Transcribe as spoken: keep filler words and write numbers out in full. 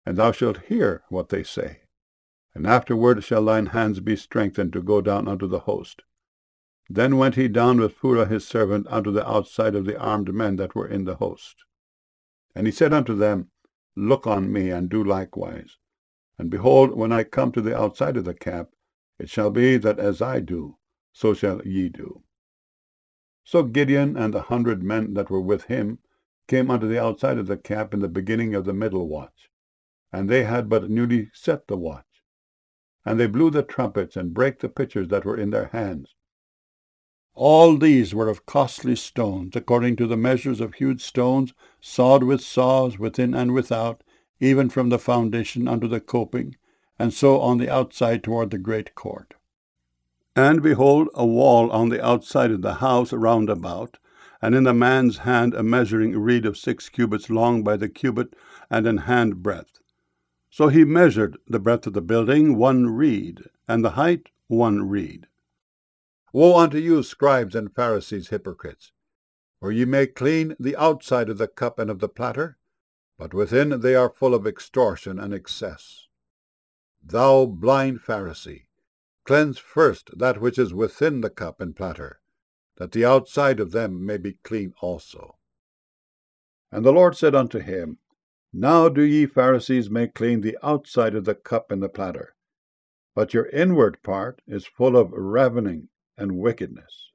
and thou shalt hear what they say. And afterward shall thine hands be strengthened to go down unto the host. Then went he down with Phurah his servant unto the outside of the armed men that were in the host. And he said unto them, Look on me, and do likewise. And behold, when I come to the outside of the camp, it shall be that as I do, so shall ye do. So Gideon and the hundred men that were with him came unto the outside of the camp in the beginning of the middle watch, and they had but newly set the watch. And they blew the trumpets, and brake the pitchers that were in their hands. All these were of costly stones, according to the measures of hewed stones, sawed with saws within and without, even from the foundation unto the coping, and so on the outside toward the great court. And behold, a wall on the outside of the house round about, and in the man's hand a measuring reed of six cubits long by the cubit, and an hand breadth. So he measured the breadth of the building one reed, and the height one reed. Woe unto you, scribes and Pharisees, hypocrites! For ye make clean the outside of the cup and of the platter, but within they are full of extortion and excess. Thou blind Pharisee, cleanse first that which is within the cup and platter, that the outside of them may be clean also. And the Lord said unto him, Now do ye Pharisees make clean the outside of the cup and the platter, but your inward part is full of ravening and wickedness.